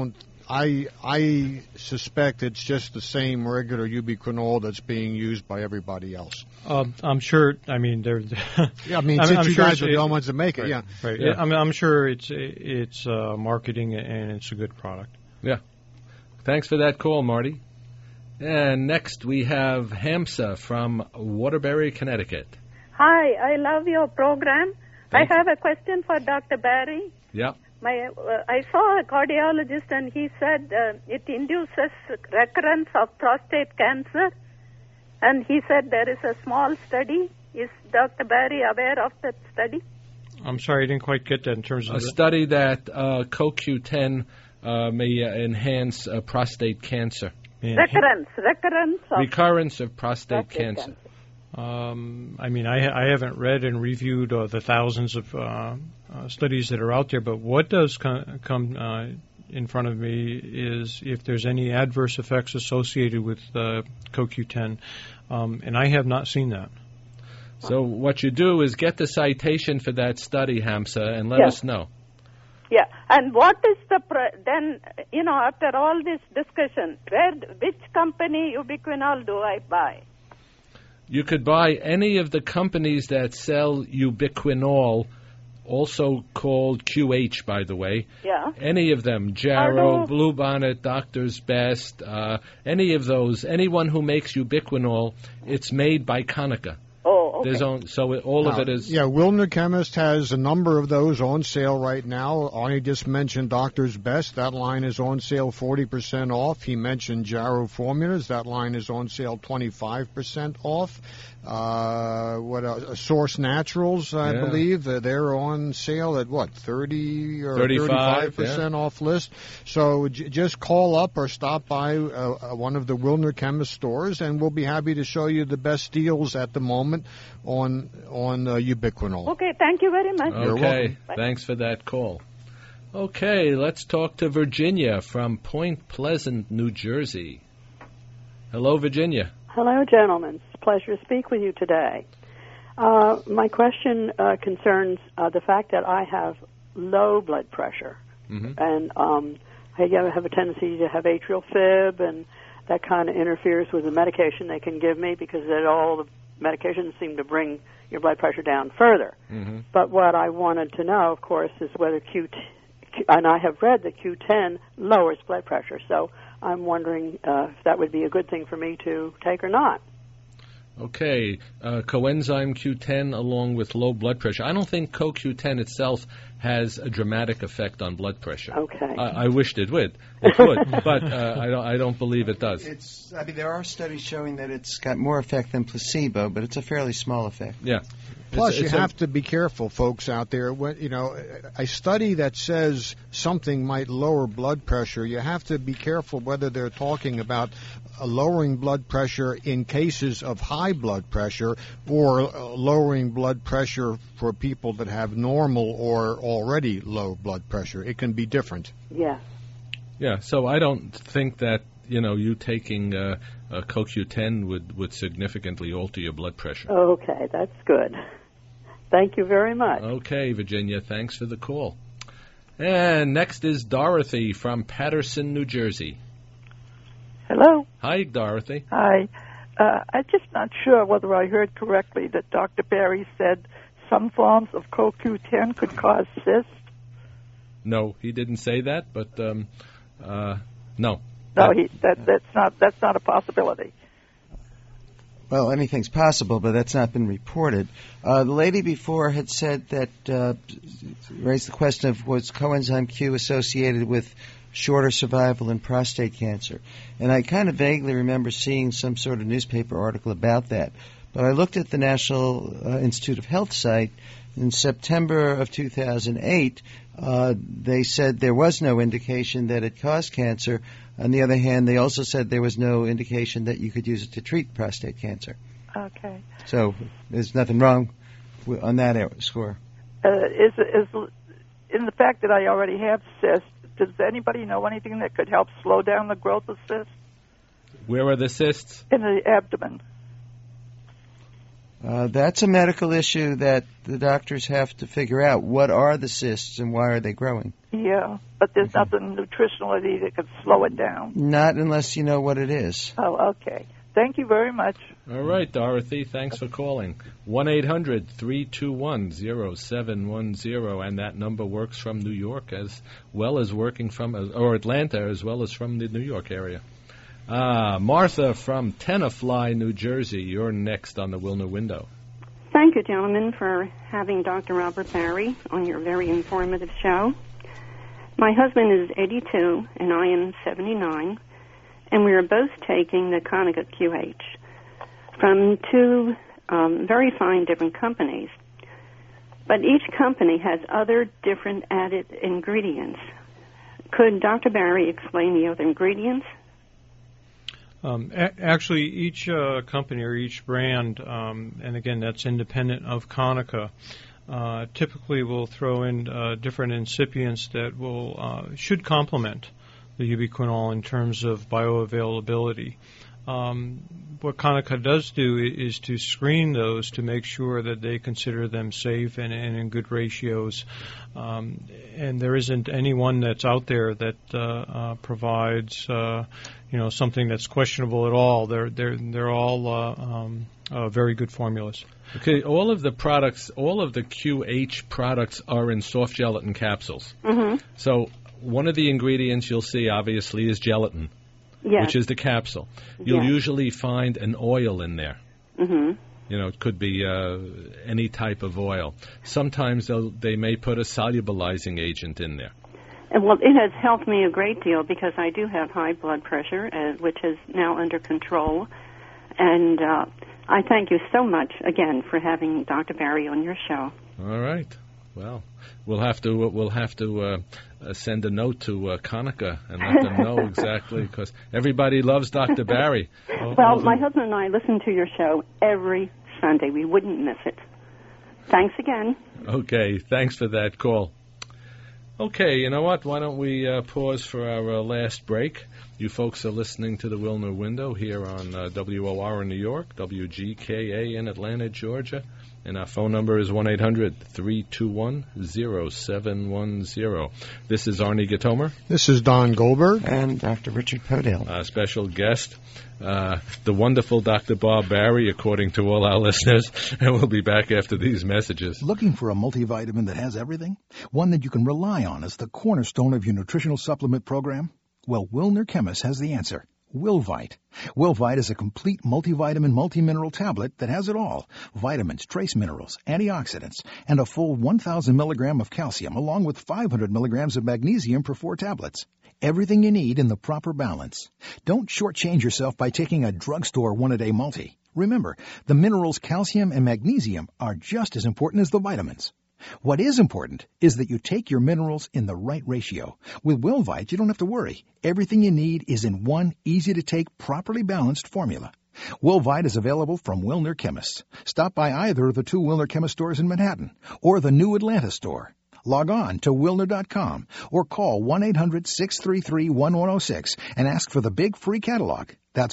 I suspect it's just the same regular ubiquinol that's being used by everybody else. I'm sure. I mean, they're. Yeah, I mean, since you guys are the only ones that make it, right, yeah. Right. Yeah. I'm sure it's marketing and it's a good product. Yeah. Thanks for that call, Marty. And next we have Hamsa from Waterbury, Connecticut. Hi, I love your program. Thanks. I have a question for Dr. Barry. Yeah. I saw a cardiologist and he said it induces recurrence of prostate cancer. And he said there is a small study. Is Dr. Barry aware of that study? I'm sorry, I didn't quite get that in terms of a study that CoQ10 may enhance prostate cancer. Recurrence of prostate cancer. I mean, I haven't read and reviewed the thousands of studies that are out there, but what does come in front of me is if there's any adverse effects associated with CoQ10, and I have not seen that. So what you do is get the citation for that study, Hamsa, and let us know. Yeah, and what is the then? After all this discussion, which company ubiquinol do I buy? You could buy any of the companies that sell ubiquinol, also called QH, by the way. Yeah. Any of them, Jarrow, Bluebonnet, Doctor's Best, any of those. Anyone who makes ubiquinol, it's made by Konica. Oh, okay. All of it is... Yeah, Wilner Chemist has a number of those on sale right now. Arnie just mentioned Doctor's Best. That line is on sale 40% off. He mentioned Jarrow Formulas. That line is on sale 25% off. What else? Source Naturals, I believe. They're on sale at, 30 or 35% off list. So just call up or stop by one of the Wilner Chemist stores, and we'll be happy to show you the best deals at the moment on ubiquinol. Okay, thank you very much. Okay, thanks for that call. Okay, let's talk to Virginia from Point Pleasant, New Jersey. Hello, Virginia. Hello, gentlemen. It's a pleasure to speak with you today. My question concerns the fact that I have low blood pressure, and I have a tendency to have atrial fib, and that kind of interferes with the medication they can give me because all the medications seem to bring your blood pressure down further. But what I wanted to know, of course, is whether and I have read that Q10 lowers blood pressure, so I'm wondering if that would be a good thing for me to take or not. Okay, coenzyme Q10 along with low blood pressure. I don't think CoQ10 itself has a dramatic effect on blood pressure. Okay. I wished it would. It would, but I don't believe it does. There are studies showing that it's got more effect than placebo, but it's a fairly small effect. Yeah. Plus, you have to be careful, folks out there. When, a study that says something might lower blood pressure, you have to be careful whether they're talking about lowering blood pressure in cases of high blood pressure or lowering blood pressure for people that have normal or already low blood pressure. It can be different. Yeah. Yeah, so I don't think that, you taking CoQ10 would significantly alter your blood pressure. Okay, that's good. Thank you very much. Okay, Virginia, thanks for the call. And next is Dorothy from Patterson, New Jersey. Hello. Hi, Dorothy. Hi. I'm just not sure whether I heard correctly that Dr. Barry said some forms of CoQ10 could cause cysts. No, he didn't say that, but no. No, that's not a possibility. Well, anything's possible, but that's not been reported. The lady before had said that, raised the question of was coenzyme Q associated with shorter survival in prostate cancer. And I kind of vaguely remember seeing some sort of newspaper article about that. But I looked at the National Institute of Health site in September of 2008. They said there was no indication that it caused cancer. On the other hand, they also said there was no indication that you could use it to treat prostate cancer. Okay. So there's nothing wrong on that score. Is in the fact that I already have cysts, does anybody know anything that could help slow down the growth of cysts? Where are the cysts? In the abdomen. That's a medical issue that the doctors have to figure out. What are the cysts and why are they growing? Yeah, but there's nothing nutritionally that could slow it down. Not unless you know what it is. Oh, okay. Thank you very much. All right, Dorothy, thanks for calling. 1-800-321-0710, and that number works from New York as well as working from, or Atlanta as well as from the New York area. Martha from Tenafly, New Jersey, you're next on the Wilner Window. Thank you, gentlemen, for having Dr. Robert Barry on your very informative show. My husband is 82, and I am 79, and we are both taking the Konica QH from two very fine different companies. But each company has other different added ingredients. Could Dr. Barry explain the other ingredients? Actually, each company or each brand, and again, that's independent of Konica, typically we'll throw in different incipients that should complement the ubiquinol in terms of bioavailability. What Konica does do is to screen those to make sure that they consider them safe and in good ratios. And there isn't anyone that's out there that provides something that's questionable at all. They're all very good formulas. Okay, all of the QH products are in soft gelatin capsules. Mm-hmm. So one of the ingredients you'll see, obviously, is gelatin, yes. which is the capsule. You'll yes. usually find an oil in there. Mm-hmm. It could be any type of oil. Sometimes they may put a solubilizing agent in there. Well, it has helped me a great deal because I do have high blood pressure, which is now under control. And I thank you so much, again, for having Dr. Barry on your show. All right. Well, we'll have to send a note to Konica and let them know exactly, because everybody loves Dr. Barry. Well, my husband and I listen to your show every Sunday. We wouldn't miss it. Thanks again. Okay, thanks for that call. Okay, you know what? Why don't we pause for our last break? You folks are listening to the Wilner Window here on WOR in New York, WGKA in Atlanta, Georgia. And our phone number is 1-800-321-0710. This is Arnie Gitomer. This is Don Goldberg. And Dr. Richard Podell. Our special guest, the wonderful Dr. Bob Barry, according to all our listeners. And we'll be back after these messages. Looking for a multivitamin that has everything? One that you can rely on as the cornerstone of your nutritional supplement program? Well, Wilner Chemist has the answer. Wilvite. Wilvite is a complete multivitamin, multimineral tablet that has it all. Vitamins, trace minerals, antioxidants, and a full 1,000 milligram of calcium, along with 500 milligrams of magnesium per 4 tablets. Everything you need in the proper balance. Don't shortchange yourself by taking a drugstore one-a-day multi. Remember, the minerals calcium and magnesium are just as important as the vitamins. What is important is that you take your minerals in the right ratio. With Wilvite, you don't have to worry. Everything you need is in one easy-to-take, properly balanced formula. Wilvite is available from Wilner Chemists. Stop by either of the 2 Wilner Chemist stores in Manhattan or the new Atlanta store. Log on to Wilner.com or call 1-800-633-1106 and ask for the big free catalog. That's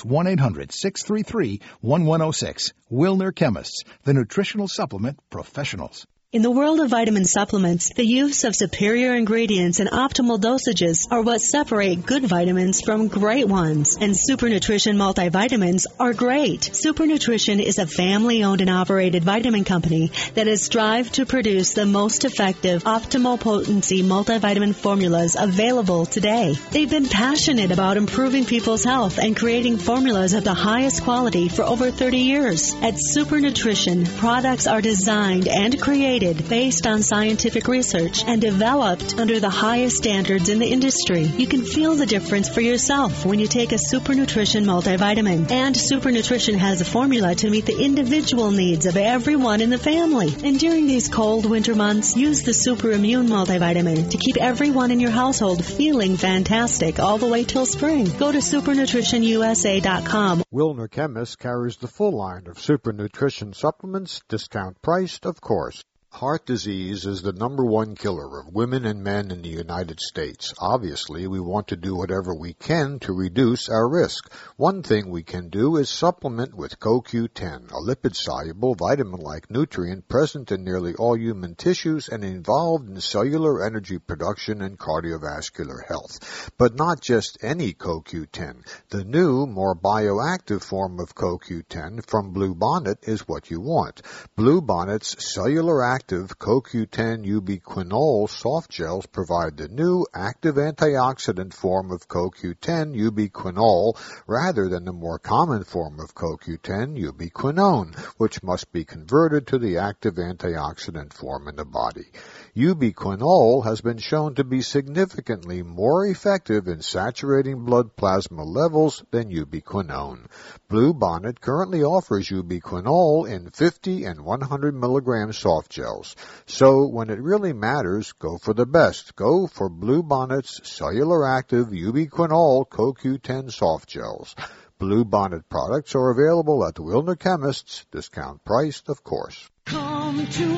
1-800-633-1106. Wilner Chemists, the nutritional supplement professionals. In the world of vitamin supplements, the use of superior ingredients and optimal dosages are what separate good vitamins from great ones. And Super Nutrition multivitamins are great. Super Nutrition is a family-owned and operated vitamin company that has strived to produce the most effective, optimal potency multivitamin formulas available today. They've been passionate about improving people's health and creating formulas of the highest quality for over 30 years. At Super Nutrition, products are designed and created based on scientific research and developed under the highest standards in the industry. You can feel the difference for yourself when you take a Super Nutrition multivitamin. And Super Nutrition has a formula to meet the individual needs of everyone in the family. And during these cold winter months, use the Super Immune multivitamin to keep everyone in your household feeling fantastic all the way till spring. Go to supernutritionusa.com. Wilner Chemist carries the full line of Super Nutrition supplements, discount priced, of course. Heart disease is the #1 killer of women and men in the United States. Obviously, we want to do whatever we can to reduce our risk. One thing we can do is supplement with CoQ10, a lipid-soluble, vitamin-like nutrient present in nearly all human tissues and involved in cellular energy production and cardiovascular health. But not just any CoQ10. The new, more bioactive form of CoQ10 from Bluebonnet is what you want. Bluebonnet's cellular active CoQ10 ubiquinol soft gels provide the new active antioxidant form of CoQ10 ubiquinol rather than the more common form of CoQ10 ubiquinone, which must be converted to the active antioxidant form in the body. Ubiquinol has been shown to be significantly more effective in saturating blood plasma levels than ubiquinone. Bluebonnet currently offers ubiquinol in 50 and 100 milligram soft gels. So when it really matters, go for the best. Go for Bluebonnet's cellular active ubiquinol CoQ10 soft gels. Bluebonnet products are available at the Wilner Chemists, discount priced, of course. Call Come to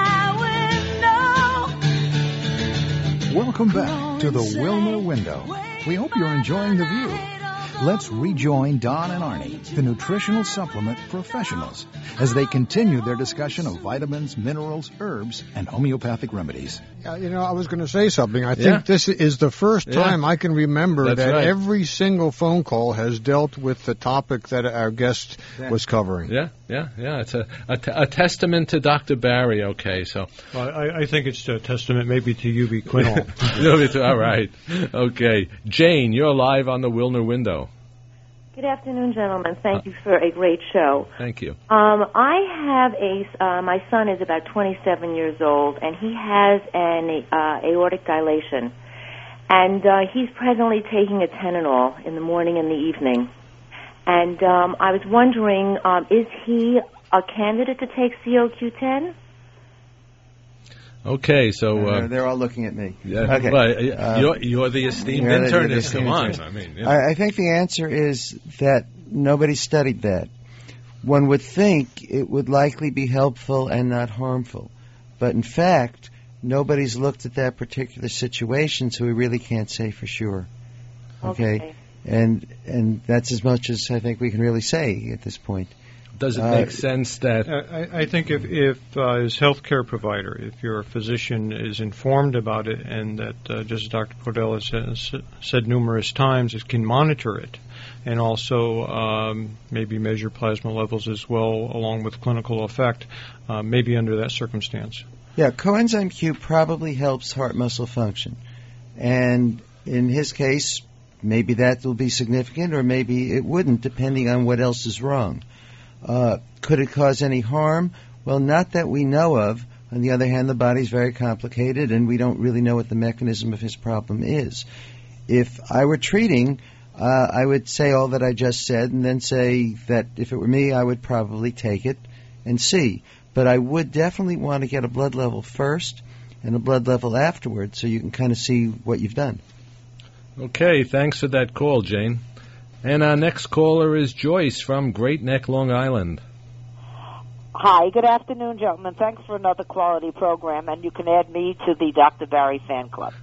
my window. Welcome back to the Wilner Window. We hope you're enjoying the view. Let's rejoin Don and Arnie, the nutritional supplement professionals, as they continue their discussion of vitamins, minerals, herbs, and homeopathic remedies. I was going to say something. I think this is the first time I can remember that every single phone call has dealt with the topic that our guest was covering. Yeah. It's a testament to Dr. Barry. Okay, so I think it's a testament maybe to ubiquinol. All right. Okay, Jane, you're live on the Wilner Window. Good afternoon, gentlemen. Thank you for a great show. Thank you. I have my son is about 27 years old, and he has an aortic dilation. And he's presently taking a Telenol in the morning and the evening. And I was wondering, is he a candidate to take CoQ10? Okay, so they're all looking at me. Yeah, okay. Well, you're the esteemed internist. Come on, I mean, I think the answer is that nobody studied that. One would think it would likely be helpful and not harmful, but in fact, nobody's looked at that particular situation, so we really can't say for sure. Okay. And that's as much as I think we can really say at this point. Does it make sense that... I think if as healthcare provider, if your physician is informed about it and that, just as Dr. Podell has said numerous times, it can monitor it and also maybe measure plasma levels as well along with clinical effect, maybe under that circumstance. Yeah, coenzyme Q probably helps heart muscle function. And in his case, maybe that will be significant or maybe it wouldn't, depending on what else is wrong. Could it cause any harm? Well, not that we know of. On the other hand, the body's very complicated, and we don't really know what the mechanism of his problem is. If I were treating, I would say all that I just said, and then say that if it were me, I would probably take it and see. But I would definitely want to get a blood level first and a blood level afterwards, so you can kind of see what you've done. Okay, thanks for that call, Jane. And our next caller is Joyce from Great Neck, Long Island. Hi, good afternoon, gentlemen. Thanks for another quality program, and you can add me to the Dr. Barry fan club.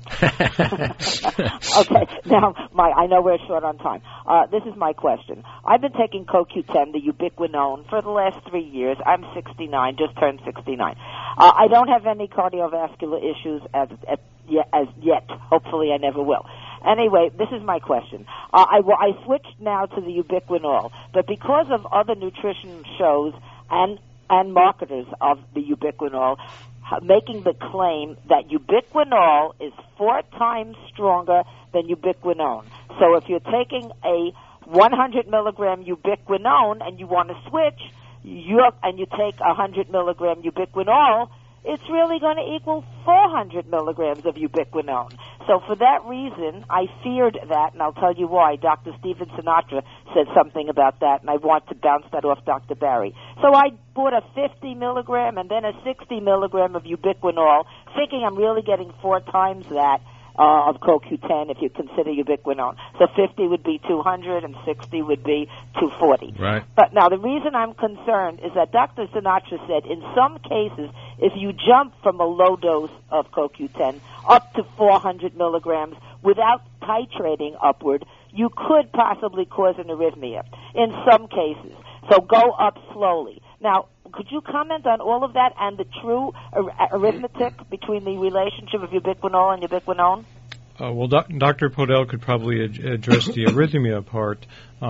Okay, now, I know we're short on time. This is my question. I've been taking CoQ10, the ubiquinone, for the last 3 years. I'm 69, just turned 69. I don't have any cardiovascular issues as yet. Hopefully I never will. Anyway, this is my question. I switched now to the ubiquinol, but because of other nutrition shows and marketers of the ubiquinol making the claim that ubiquinol is 4 times stronger than ubiquinone. So if you're taking a 100 milligram ubiquinone and you want to switch, and you take 100 milligram ubiquinol, it's really going to equal 400 milligrams of ubiquinone. So for that reason, I feared that, and I'll tell you why. Dr. Stephen Sinatra said something about that, and I want to bounce that off Dr. Barry. So I bought a 50 milligram and then a 60 milligram of ubiquinol, thinking I'm really getting 4 times that of CoQ10 if you consider ubiquinone. So 50 would be 200 and 60 would be 240. Right. But now the reason I'm concerned is that Dr. Sinatra said in some cases if you jump from a low dose of CoQ10 up to 400 milligrams without titrating upward, you could possibly cause an arrhythmia in some cases. So go up slowly. Now, could you comment on all of that and the true arithmetic between the relationship of ubiquinol and ubiquinone? Well, Dr. Podell could probably address the arrhythmia part.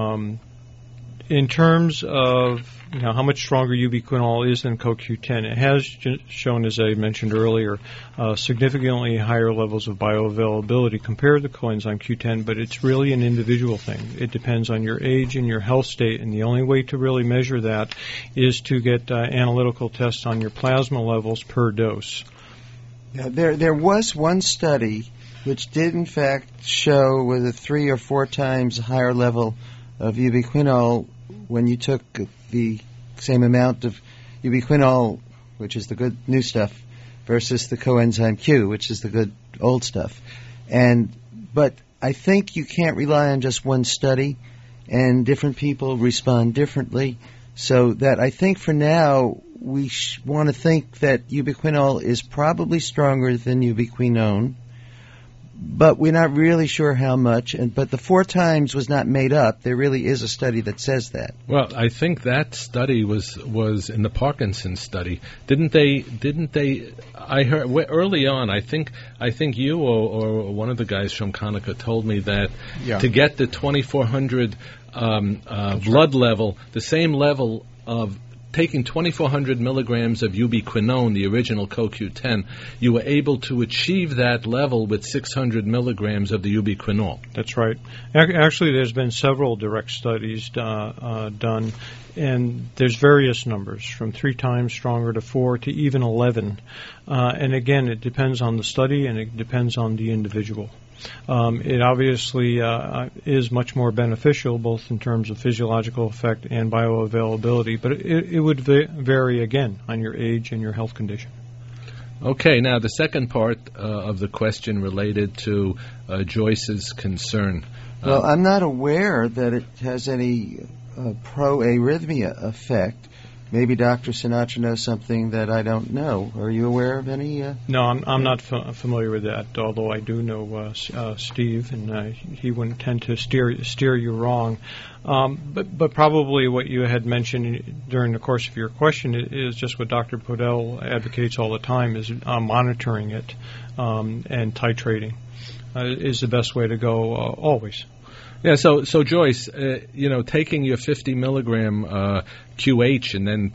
In terms of how much stronger ubiquinol is than CoQ10, it has shown, as I mentioned earlier, significantly higher levels of bioavailability compared to coenzyme Q10, but it's really an individual thing. It depends on your age and your health state, and the only way to really measure that is to get analytical tests on your plasma levels per dose. Yeah, there was one study which did, in fact, show with a 3 or 4 times higher level of ubiquinol when you took the same amount of ubiquinol, which is the good new stuff, versus the coenzyme Q, which is the good old stuff. But I think you can't rely on just one study, and different people respond differently. So that I think for now we want to think that ubiquinol is probably stronger than ubiquinone, but we're not really sure how much. But the 4 times was not made up. There really is a study that says that. Well, I think that study was in the Parkinson's study. Didn't they? I heard early on. I think you or one of the guys from Konica told me that to get the 2400 blood level, the same level of taking 2,400 milligrams of ubiquinone, the original CoQ10, you were able to achieve that level with 600 milligrams of the ubiquinol. That's right. Actually, there's been several direct studies done, and there's various numbers, from 3 times stronger to 4 to even 11. And again, it depends on the study and it depends on the individual. It obviously is much more beneficial, both in terms of physiological effect and bioavailability, but it would vary, again, on your age and your health condition. Okay, now the second part of the question related to Joyce's concern. Well, I'm not aware that it has any pro-arrhythmia effect. Maybe Dr. Sinatra knows something that I don't know. Are you aware of any? No, I'm not familiar with that, although I do know Steve, and he wouldn't tend to steer you wrong. But probably what you had mentioned during the course of your question is just what Dr. Podell advocates all the time, is monitoring it and titrating is the best way to go always. Yeah, so Joyce, taking your 50 milligram QH and then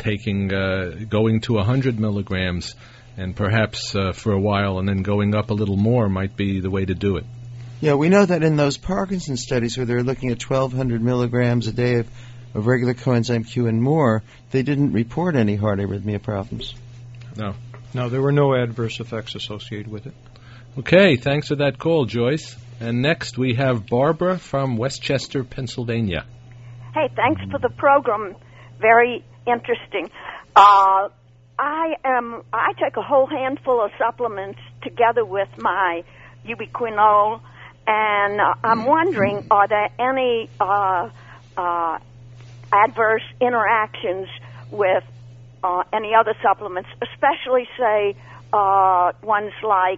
going to 100 milligrams, and perhaps for a while, and then going up a little more might be the way to do it. Yeah, we know that in those Parkinson studies where they're looking at 1,200 milligrams a day of regular coenzyme Q and more, they didn't report any heart arrhythmia problems. No, there were no adverse effects associated with it. Okay, thanks for that call, Joyce. And next we have Barbara from Westchester, Pennsylvania. Hey, thanks for the program. Very interesting. I take a whole handful of supplements together with my ubiquinol, and I'm wondering, are there any adverse interactions with any other supplements, especially, say, ones like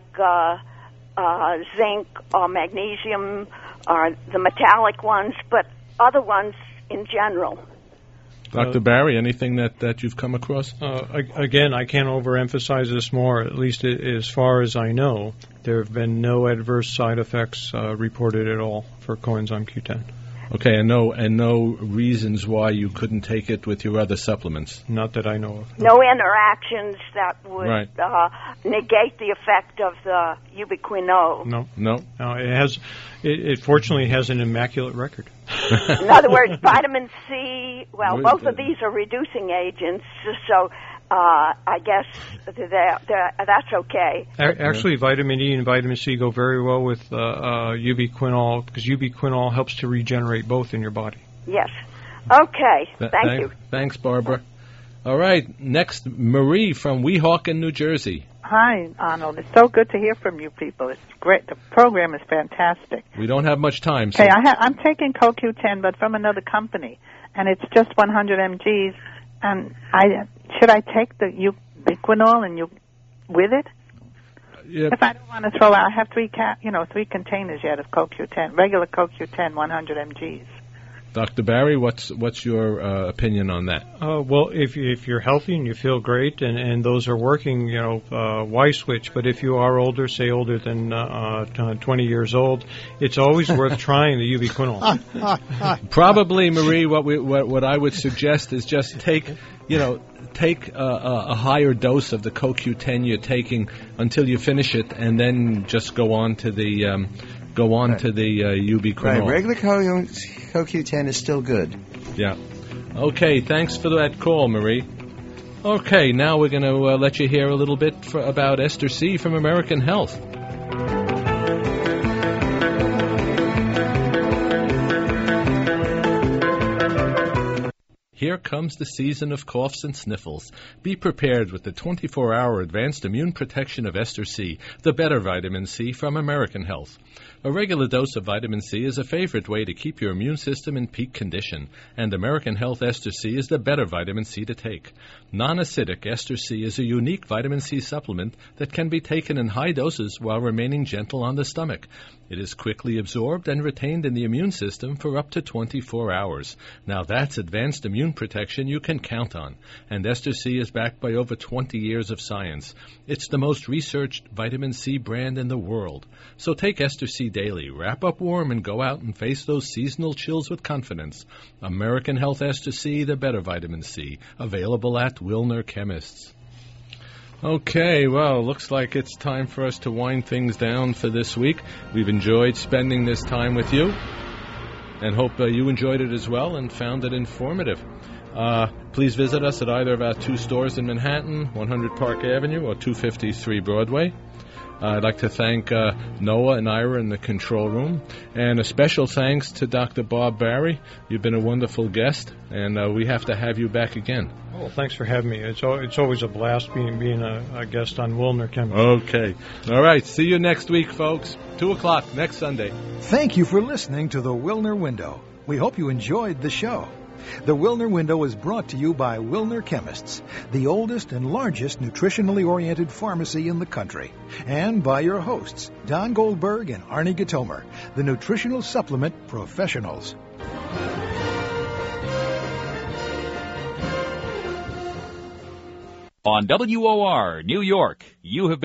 zinc or magnesium or the metallic ones, but other ones in general? Dr. Barry, anything that you've come across? Again, I can't overemphasize this more. At least as far as I know, there have been no adverse side effects reported at all for coenzyme Q10. Okay, and no reasons why you couldn't take it with your other supplements? Not that I know of. No interactions that would negate the effect of the ubiquinol. No. It fortunately has an immaculate record. In other words, vitamin C, both of these are reducing agents, so I guess that's okay. Actually, vitamin E and vitamin C go very well with ubiquinol, because ubiquinol helps to regenerate both in your body. Yes. Okay. Thank you. Thanks, Barbara. All right. Next, Marie from Weehawken, New Jersey. Hi, Arnold. It's so good to hear from you people. It's great. The program is fantastic. We don't have much time. So. Okay, I'm taking CoQ10, but from another company, and it's just 100 mgs. And should I take the ubiquinol and with it? Yep. If I don't want to throw out, I have 3 containers yet of CoQ10, regular CoQ10, 100 mgs. Dr. Barry, what's your opinion on that? Well, if you're healthy and you feel great and those are working, why switch? But if you are older, say older than 20 years old, it's always worth trying the ubiquinol. Probably, Marie, what I would suggest is just take a higher dose of the CoQ10 you're taking until you finish it, and then just go on to the ubiquinol. Right, regular CoQ10 is still good. Yeah. Okay, thanks for that call, Marie. Okay, now we're going to let you hear a little bit about Esther C. from American Health. Here comes the season of coughs and sniffles. Be prepared with the 24-hour advanced immune protection of Esther C., the better vitamin C from American Health. A regular dose of vitamin C is a favorite way to keep your immune system in peak condition, and American Health Ester C is the better vitamin C to take. Non-acidic Ester C is a unique vitamin C supplement that can be taken in high doses while remaining gentle on the stomach. It is quickly absorbed and retained in the immune system for up to 24 hours. Now that's advanced immune protection you can count on, and Ester C is backed by over 20 years of science. It's the most researched vitamin C brand in the world. So take Ester C daily, wrap up warm, and go out and face those seasonal chills with confidence. American Health Ester C, the better vitamin C, available at Wilner Chemists. Okay, well, looks like it's time for us to wind things down for this week. We've enjoyed spending this time with you, and hope you enjoyed it as well and found it informative. Please visit us at either of our 2 stores in Manhattan, 100 Park Avenue or 253 Broadway. I'd like to thank Noah and Ira in the control room, and a special thanks to Dr. Bob Barry. You've been a wonderful guest, and we have to have you back again. Oh, thanks for having me. It's always a blast being a guest on Wilner Chemistry. Okay. All right. See you next week, folks. 2 o'clock next Sunday. Thank you for listening to the Wilner Window. We hope you enjoyed the show. The Wilner Window is brought to you by Wilner Chemists, the oldest and largest nutritionally oriented pharmacy in the country, and by your hosts, Don Goldberg and Arnie Gatomer, the nutritional supplement professionals. On WOR New York, you have been